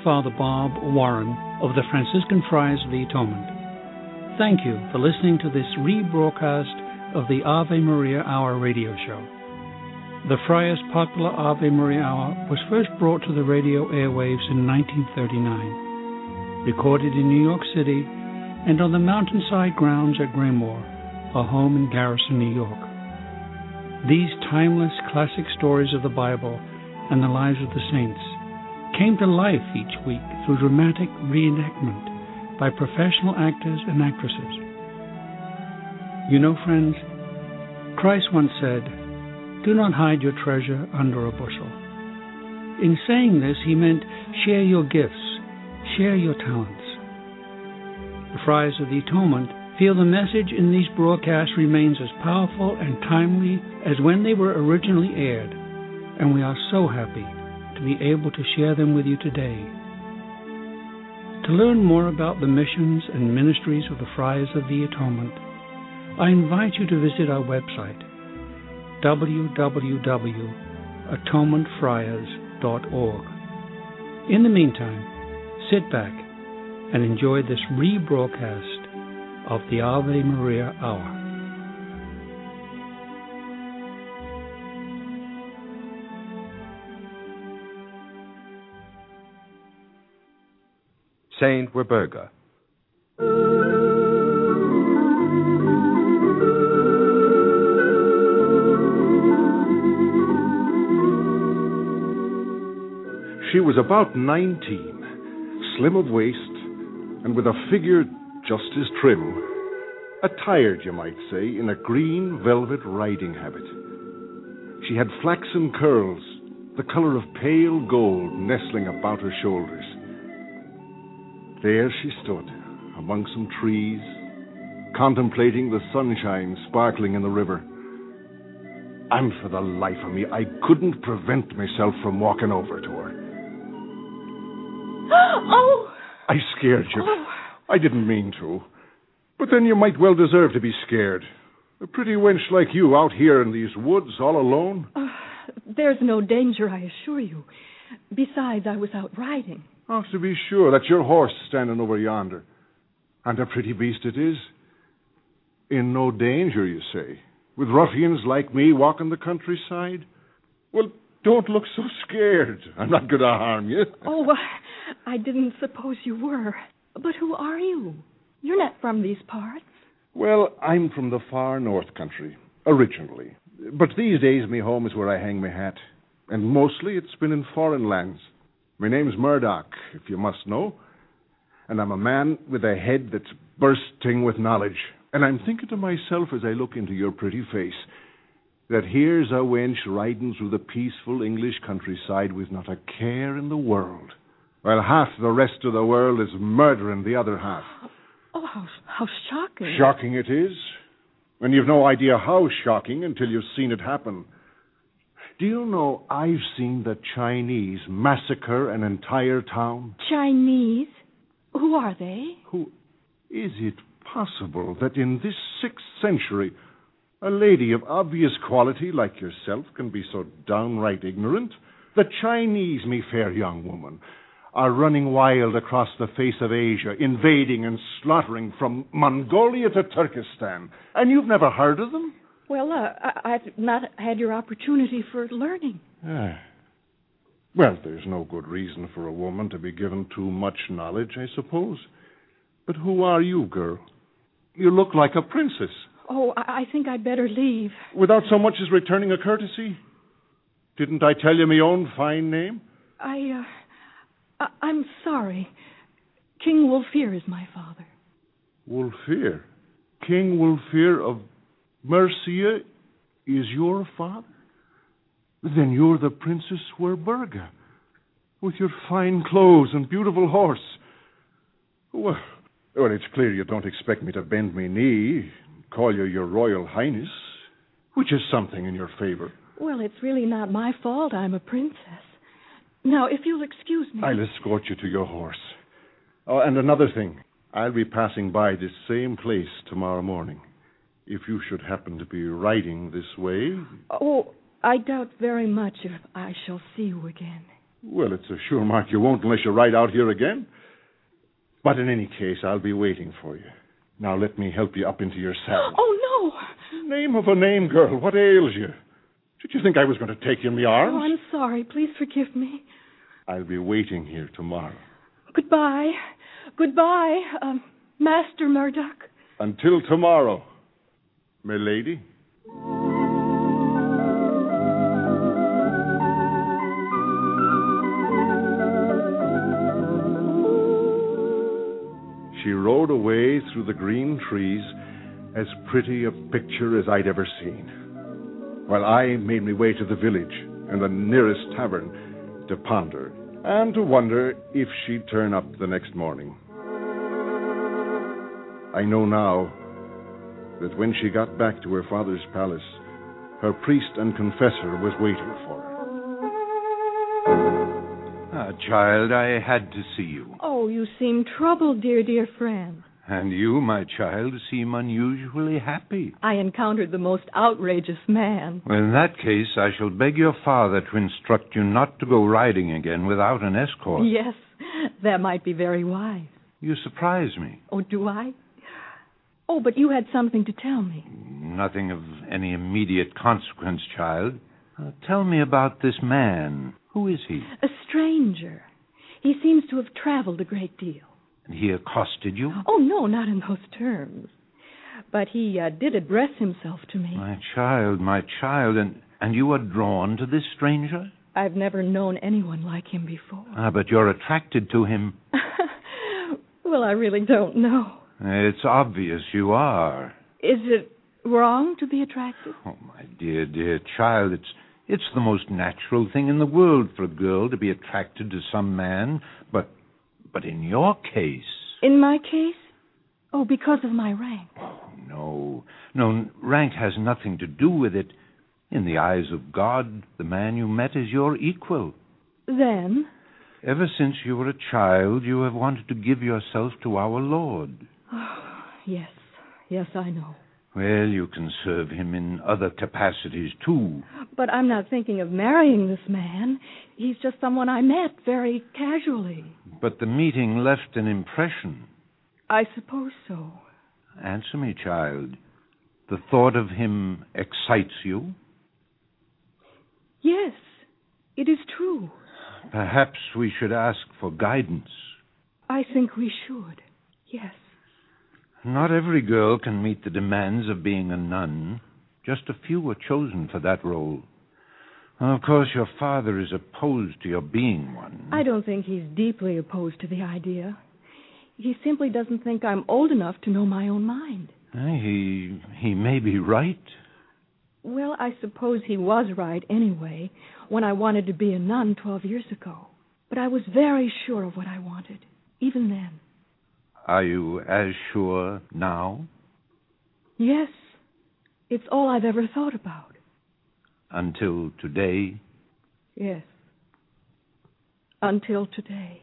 Father Bob Warren of the Franciscan Friars of the Atonement. Thank you for listening to this rebroadcast of the Ave Maria Hour radio show. The Friars' popular Ave Maria Hour was first brought to the radio airwaves in 1939, recorded in New York City and on the mountainside grounds at Graymoor, a home in Garrison, New York. These timeless classic stories of the Bible and the lives of the saints came to life each week through dramatic reenactment by professional actors and actresses. You know, friends, Christ once said, "Do not hide your treasure under a bushel." In saying this, he meant share your gifts, share your talents. The Friars of the Atonement feel the message in these broadcasts remains as powerful and timely as when they were originally aired, and we are so happy to be able to share them with you today. To learn more about the missions and ministries of the Friars of the Atonement, I invite you to visit our website, www.atonementfriars.org. In the meantime, sit back and enjoy this rebroadcast of the Ave Maria Hour. Saint Werburga. She was about 19, slim of waist, and with a figure just as trim, attired, you might say, in a green velvet riding habit. She had flaxen curls, the color of pale gold, nestling about her shoulders. There she stood, among some trees, contemplating the sunshine sparkling in the river. And for the life of me, I couldn't prevent myself from walking over to her. Oh! I scared you. Oh. I didn't mean to. But then you might well deserve to be scared. A pretty wench like you out here in these woods all alone. There's no danger, I assure you. Besides, I was out riding. Oh, to be sure, that's your horse standing over yonder. And a pretty beast it is. In no danger, you say, with ruffians like me walking the countryside? Well, don't look so scared. I'm not going to harm you. Oh, I didn't suppose you were. But who are you? You're not from these parts. Well, I'm from the far north country, originally. But these days, me home is where I hang my hat. And mostly it's been in foreign lands. My name's Murdoch, if you must know. And I'm a man with a head that's bursting with knowledge. And I'm thinking to myself as I look into your pretty face that here's a wench riding through the peaceful English countryside with not a care in the world, while half the rest of the world is murdering the other half. Oh, how shocking. Shocking it is. And you've no idea how shocking until you've seen it happen. Do you know I've seen the Chinese massacre an entire town? Chinese? Who are they? Who? Is it possible that in this 6th century a lady of obvious quality like yourself can be so downright ignorant? The Chinese, me fair young woman, are running wild across the face of Asia, invading and slaughtering from Mongolia to Turkestan. And you've never heard of them? Well, I've not had your opportunity for learning. Well, there's no good reason for a woman to be given too much knowledge, I suppose. But who are you, girl? You look like a princess. Oh, I think I'd better leave. Without so much as returning a courtesy? Didn't I tell you my own fine name? I'm sorry. King Wulfhere is my father. Wulfhere? King Wulfhere of Mercia is your father? Then you're the Princess Werburga, with your fine clothes and beautiful horse. Well, it's clear you don't expect me to bend me knee, call you your Royal Highness, which is something in your favor. Well, it's really not my fault I'm a princess. Now, if you'll excuse me... I'll escort you to your horse. Oh, and another thing. I'll be passing by this same place tomorrow morning. If you should happen to be riding this way... Oh, I doubt very much if I shall see you again. Well, it's a sure mark you won't unless you ride out here again. But in any case, I'll be waiting for you. Now let me help you up into your saddle. Oh, no. Name of a name, girl. What ails you? Did you think I was going to take you in my arms? Oh, I'm sorry. Please forgive me. I'll be waiting here tomorrow. Goodbye. Goodbye, Master Murdoch. Until tomorrow, milady. She rode away through the green trees, as pretty a picture as I'd ever seen, while I made my way to the village and the nearest tavern to ponder and to wonder if she'd turn up the next morning. I know now that when she got back to her father's palace, her priest and confessor was waiting for her. Child, I had to see you. Oh, you seem troubled, dear friend. And you, my child, seem unusually happy. I encountered the most outrageous man. Well, in that case, I shall beg your father to instruct you not to go riding again without an escort. Yes, that might be very wise. You surprise me. Oh, do I? Oh, but you had something to tell me. Nothing of any immediate consequence, child. Tell me about this man. Who is he? A stranger. He seems to have traveled a great deal. And he accosted you? Oh, no, not in those terms. But he did address himself to me. My child, and you are drawn to this stranger? I've never known anyone like him before. But you're attracted to him. Well, I really don't know. It's obvious you are. Is it wrong to be attracted? Oh, my dear child, it's the most natural thing in the world for a girl to be attracted to some man, but in your case... In my case? Oh, because of my rank. Oh, no, rank has nothing to do with it. In the eyes of God, the man you met is your equal. Then? Ever since you were a child, you have wanted to give yourself to our Lord. Oh, yes, I know. Well, you can serve him in other capacities, too. But I'm not thinking of marrying this man. He's just someone I met very casually. But the meeting left an impression. I suppose so. Answer me, child. The thought of him excites you? Yes, it is true. Perhaps we should ask for guidance. I think we should, yes. Not every girl can meet the demands of being a nun. Just a few are chosen for that role. Of course, your father is opposed to your being one. I don't think he's deeply opposed to the idea. He simply doesn't think I'm old enough to know my own mind. He may be right. Well, I suppose he was right anyway, when I wanted to be a nun 12 years ago. But I was very sure of what I wanted, even then. Are you as sure now? Yes. It's all I've ever thought about. Until today? Yes. Until today.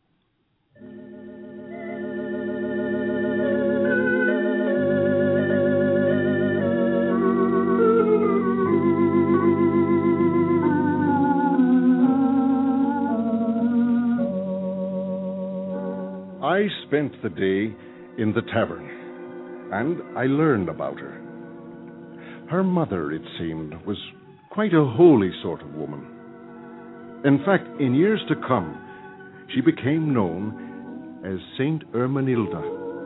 I spent the day in the tavern, and I learned about her. Her mother, it seemed, was quite a holy sort of woman. In fact, in years to come, she became known as Saint Ermenilda.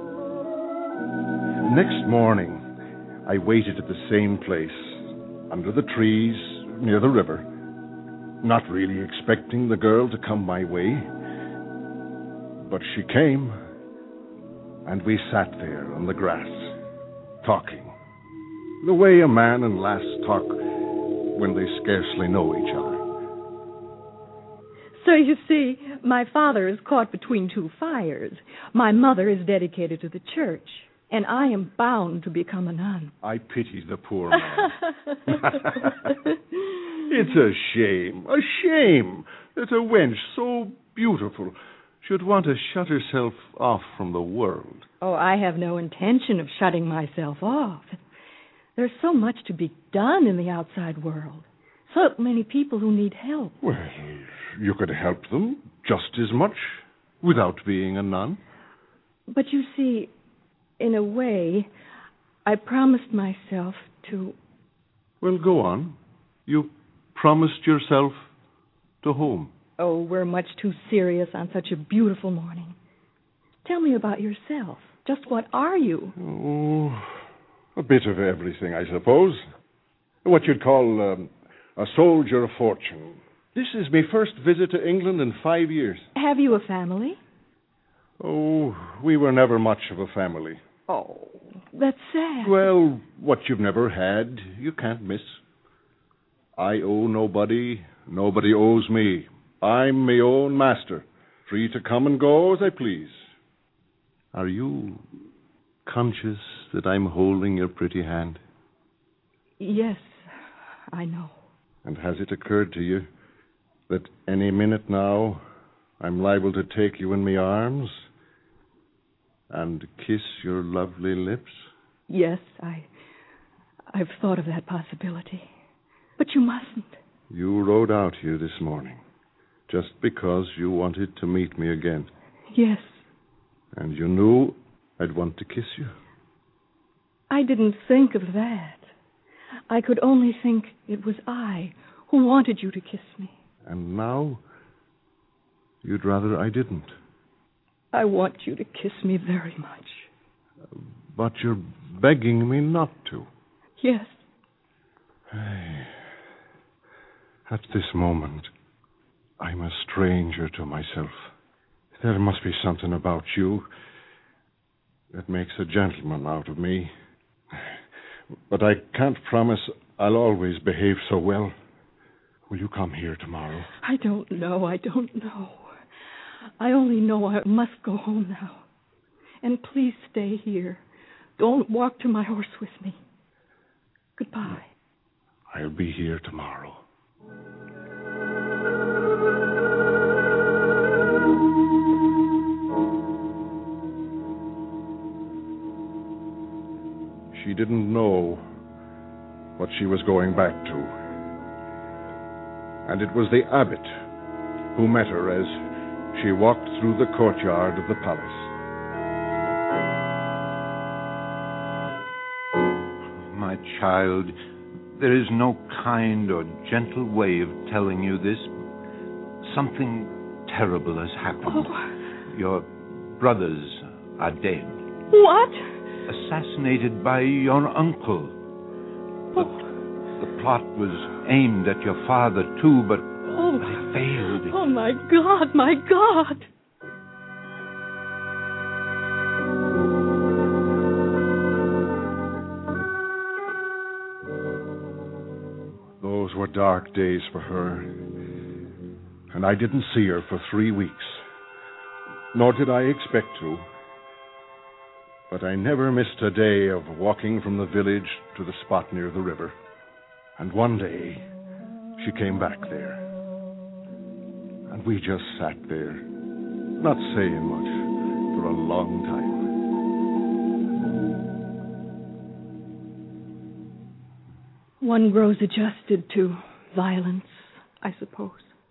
Next morning, I waited at the same place, under the trees, near the river, not really expecting the girl to come my way. But she came, and we sat there on the grass, talking, the way a man and lass talk when they scarcely know each other. So you see, my father is caught between two fires. My mother is dedicated to the church, and I am bound to become a nun. I pity the poor man. It's a shame that a wench so beautiful should want to shut herself off from the world. Oh, I have no intention of shutting myself off. There's so much to be done in the outside world. so many people who need help. Well, you could help them just as much without being a nun. But you see, in a way, I promised myself to... Well, go on. You promised yourself to whom? Oh, we're much too serious on such a beautiful morning. Tell me about yourself. Just what are you? Oh, a bit of everything, I suppose. What you'd call a soldier of fortune. This is my first visit to England in 5 years. Have you a family? Oh, we were never much of a family. Oh, that's sad. Well, what you've never had, you can't miss. I owe nobody. Nobody owes me. I'm my own master, free to come and go as I please. Are you conscious that I'm holding your pretty hand? Yes, I know. And has it occurred to you that any minute now I'm liable to take you in my arms and kiss your lovely lips? Yes, I've thought of that possibility. But you mustn't. You rode out here this morning just because you wanted to meet me again. Yes. And you knew I'd want to kiss you. I didn't think of that. I could only think it was I who wanted you to kiss me. And now you'd rather I didn't. I want you to kiss me very much. But you're begging me not to. Yes. At this moment, I'm a stranger to myself. There must be something about you that makes a gentleman out of me. But I can't promise I'll always behave so well. Will you come here tomorrow? I don't know. I only know I must go home now. And please stay here. Don't walk to my horse with me. Goodbye. I'll be here tomorrow. She didn't know what she was going back to. And it was the abbot who met her as she walked through the courtyard of the palace. My child, there is no kind or gentle way of telling you this. Something terrible has happened. Oh. Your brothers are dead. What? Assassinated by your uncle. The plot was aimed at your father, too, but it failed. Oh, my God, my God. Those were dark days for her. And I didn't see her for 3 weeks. Nor did I expect to. But I never missed a day of walking from the village to the spot near the river. And one day, she came back there. And we just sat there, not saying much, for a long time. One grows adjusted to violence, I suppose.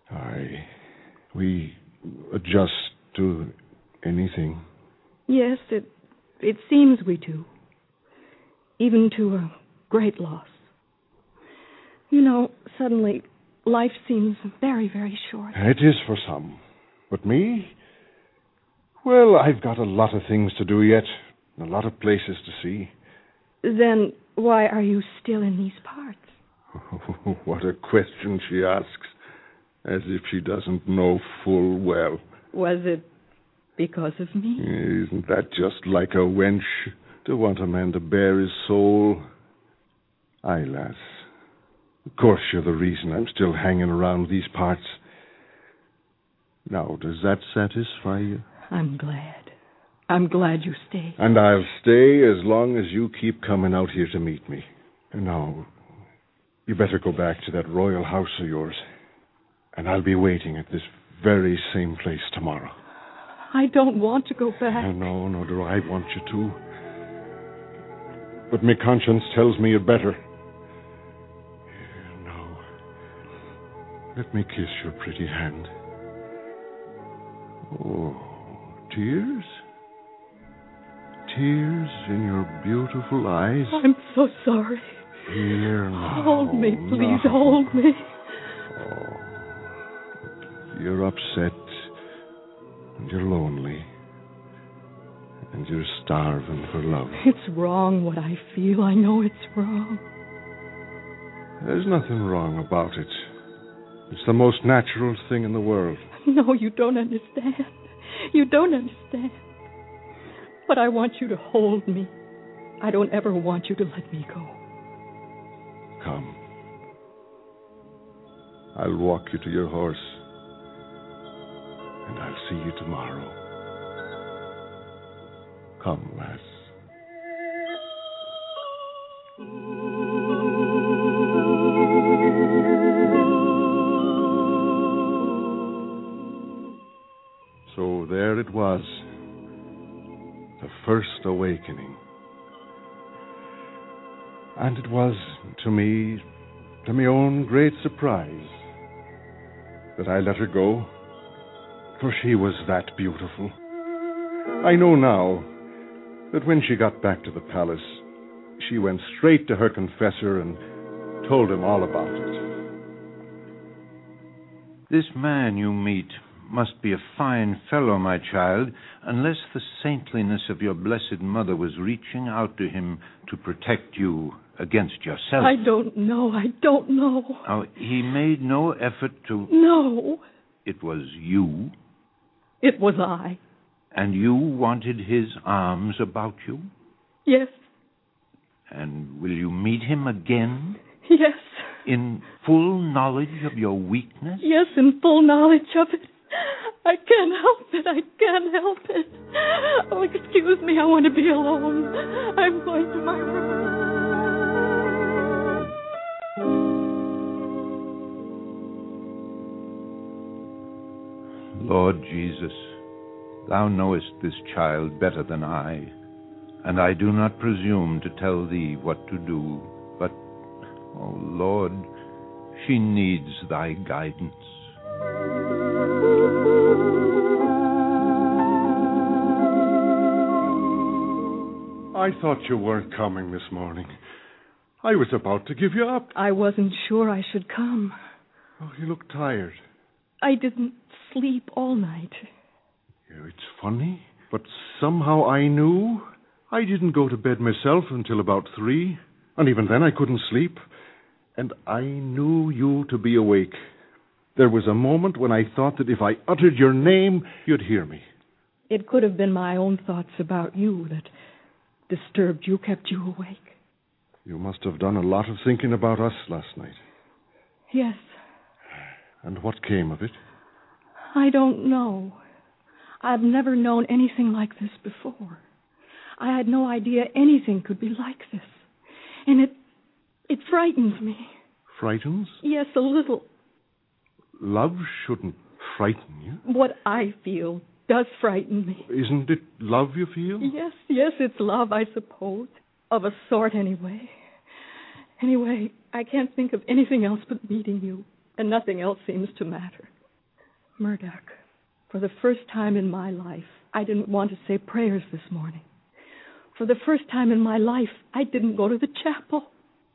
We adjust to anything. Yes, it seems we do. Even to a great loss. You know, suddenly, life seems very, very short. It is for some. But me? Well, I've got a lot of things to do yet. A lot of places to see. Then why are you still in these parts? Oh, what a question she asks. As if she doesn't know full well. Was it because of me? Isn't that just like a wench to want a man to bare his soul? Aye, lass. Of course you're the reason I'm still hanging around these parts. Now, does that satisfy you? I'm glad. I'm glad you stayed. And I'll stay as long as you keep coming out here to meet me. And now, you better go back to that royal house of yours. And I'll be waiting at this very same place tomorrow. I don't want to go back. No, nor do I want you to. But my conscience tells me you'd better. Let me kiss your pretty hand. Oh, tears? Tears in your beautiful eyes? I'm so sorry. Here now. Hold me, please, now. hold me. Oh, you're upset, and you're lonely, and you're starving for love. It's wrong what I feel. I know it's wrong. There's nothing wrong about it. It's the most natural thing in the world. No, you don't understand. You don't understand. But I want you to hold me. I don't ever want you to let me go. Come. I'll walk you to your horse. And I'll see you tomorrow. Come, lass. So there it was. The first awakening. And it was, to me, to my own great surprise, that I let her go, for she was that beautiful. I know now that when she got back to the palace, she went straight to her confessor and told him all about it. This man you meet must be a fine fellow, my child, unless the saintliness of your blessed mother was reaching out to him to protect you against yourself. I don't know. Now, he made no effort to... No. It was you. It was I. And you wanted his arms about you? Yes. And will you meet him again? Yes. In full knowledge of your weakness? Yes, in full knowledge of it. I can't help it. I can't help it. Oh, excuse me. I want to be alone. I'm going to my room. Lord Jesus, thou knowest this child better than I, and I do not presume to tell thee what to do, but, oh Lord, she needs thy guidance. I thought you weren't coming this morning. I was about to give you up. I wasn't sure I should come. Oh, you look tired. I didn't sleep all night. Yeah, it's funny, but somehow I knew. I didn't go to bed myself until about 3, and even then I couldn't sleep. And I knew you to be awake. There was a moment when I thought that if I uttered your name, you'd hear me. It could have been my own thoughts about you that disturbed you, kept you awake. You must have done a lot of thinking about us last night. Yes. And what came of it? I don't know. I've never known anything like this before. I had no idea anything could be like this. And it frightens me. Frightens? Yes, a little. Love shouldn't frighten you. What I feel does frighten me. Isn't it love you feel? Yes, it's love, I suppose. Of a sort, anyway. Anyway, I can't think of anything else but meeting you, and nothing else seems to matter. Murdoch, for the first time in my life, I didn't want to say prayers this morning. For the first time in my life, I didn't go to the chapel.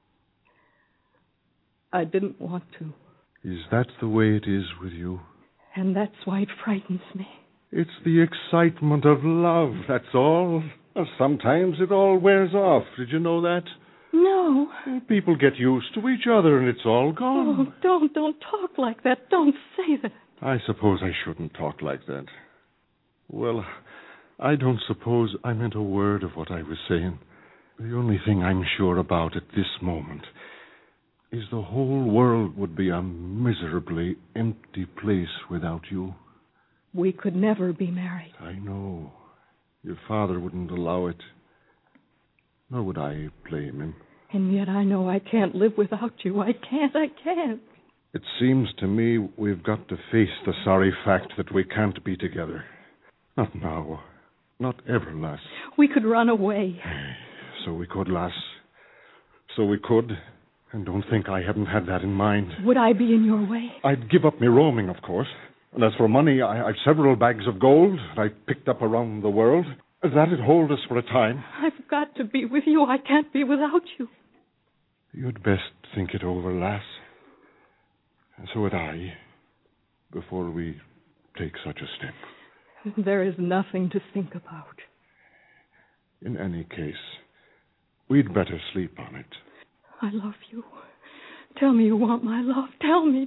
I didn't want to. Is that the way it is with you? And that's why it frightens me. It's the excitement of love, that's all. Sometimes it all wears off. Did you know that? No. People get used to each other and it's all gone. Oh, don't talk like that. Don't say that. I suppose I shouldn't talk like that. Well, I don't suppose I meant a word of what I was saying. The only thing I'm sure about at this moment is the whole world would be a miserably empty place without you. We could never be married. I know. Your father wouldn't allow it. Nor would I blame him. And yet I know I can't live without you. I can't. It seems to me we've got to face the sorry fact that we can't be together. Not now. Not ever, lass. We could run away. So we could, lass. So we could. And don't think I haven't had that in mind. Would I be in your way? I'd give up me roaming, of course. And as for money, I've several bags of gold that I picked up around the world. That'd hold us for a time. I've got to be with you. I can't be without you. You'd best think it over, lass. And so would I, before we take such a step. There is nothing to think about. In any case, we'd better sleep on it. I love you. Tell me you want my love. Tell me.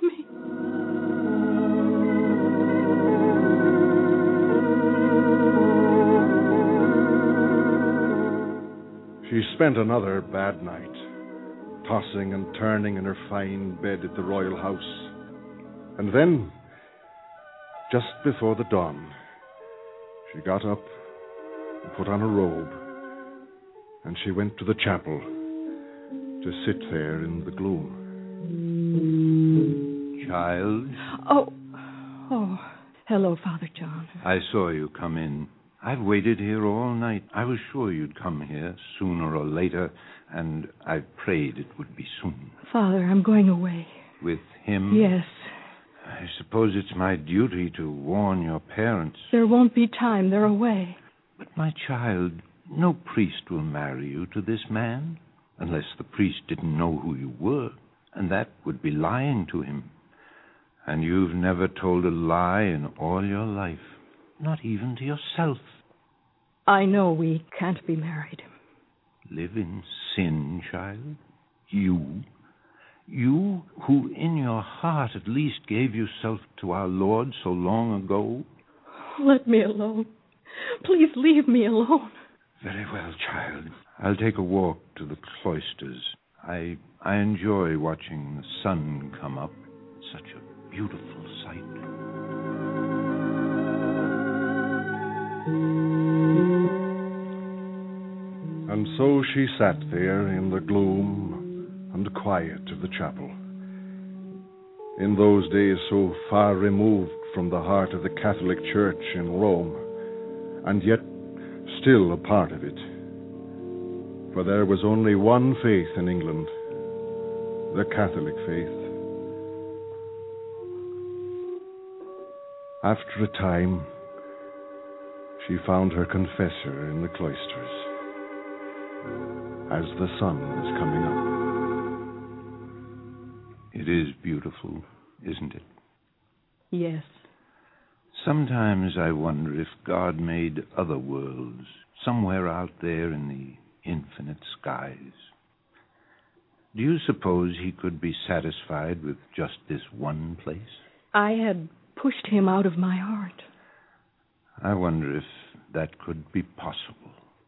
She spent another bad night, tossing and turning in her fine bed at the royal house. And then, just before the dawn, she got up and put on a robe, and she went to the chapel to sit there in the gloom. Child? Oh, hello, Father John. I saw you come in. I've waited here all night. I was sure you'd come here sooner or later, and I prayed it would be soon. Father, I'm going away. With him? Yes. I suppose it's my duty to warn your parents. There won't be time. They're away. But my child, no priest will marry you to this man, unless the priest didn't know who you were, and that would be lying to him. And you've never told a lie in all your life, not even to yourself. I know we can't be married. Live in sin, child? You who in your heart at least gave yourself to our Lord so long ago? Let me alone. Please leave me alone. Very well, child. I'll take a walk to the cloisters. I enjoy watching the sun come up. Such a beautiful sight. And so she sat there in the gloom and quiet of the chapel. In those days so far removed from the heart of the Catholic Church in Rome, and yet still a part of it. For there was only one faith in England, the Catholic faith. After a time, she found her confessor in the cloisters, as the sun was coming up. It is beautiful, isn't it? Yes. Sometimes I wonder if God made other worlds, somewhere out there in the infinite skies. Do you suppose he could be satisfied with just this one place? I had pushed him out of my heart. I wonder if that could be possible.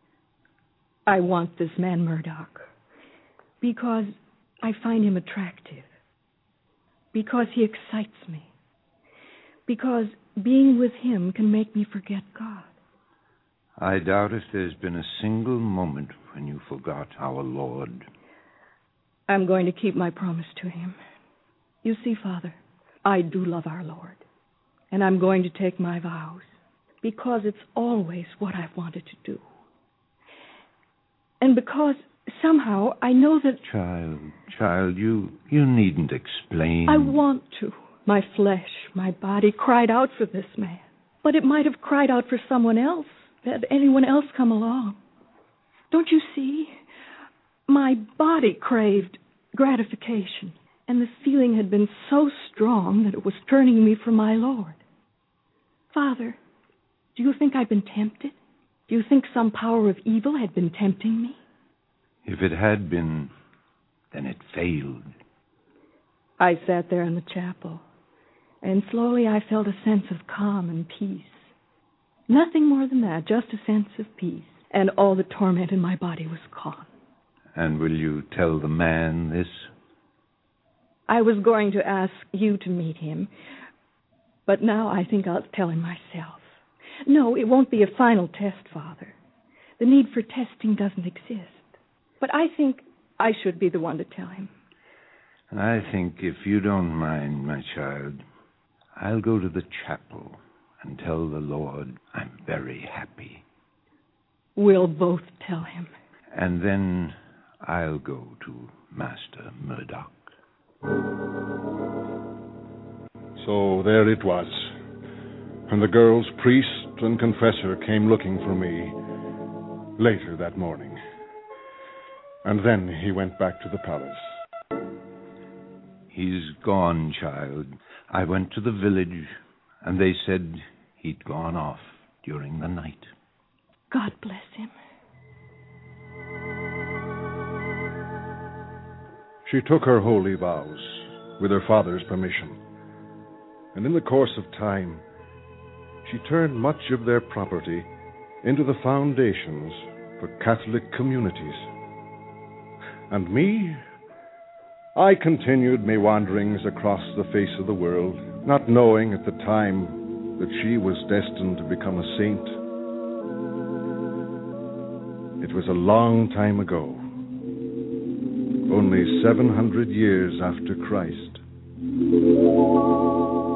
I want this man Murdoch because I find him attractive, because he excites me, because being with him can make me forget God. I doubt if there's been a single moment when you forgot our Lord. I'm going to keep my promise to him. You see, Father, I do love our Lord, and I'm going to take my vows because it's always what I've wanted to do. And because somehow I know that... Child, you needn't explain. I want to. My flesh, my body cried out for this man. But it might have cried out for someone else, had anyone else come along. Don't you see? My body craved gratification, and the feeling had been so strong that it was turning me from my Lord. Father, do you think I've been tempted? Do you think some power of evil had been tempting me? If it had been, then it failed. I sat there in the chapel, and slowly I felt a sense of calm and peace. Nothing more than that, just a sense of peace. And all the torment in my body was gone. And will you tell the man this? I was going to ask you to meet him, but now I think I'll tell him myself. No, it won't be a final test, Father. The need for testing doesn't exist. But I think I should be the one to tell him. I think, if you don't mind, my child, I'll go to the chapel and tell the Lord I'm very happy. We'll both tell him. And then I'll go to Master Murdoch. So there it was. And the girl's priest and confessor came looking for me later that morning. And then he went back to the palace. He's gone, child. I went to the village, and they said he'd gone off during the night. God bless him. She took her holy vows with her father's permission. And in the course of time, she turned much of their property into the foundations for Catholic communities. And me, I continued my wanderings across the face of the world, not knowing at the time that she was destined to become a saint. It was a long time ago, only 700 years after Christ.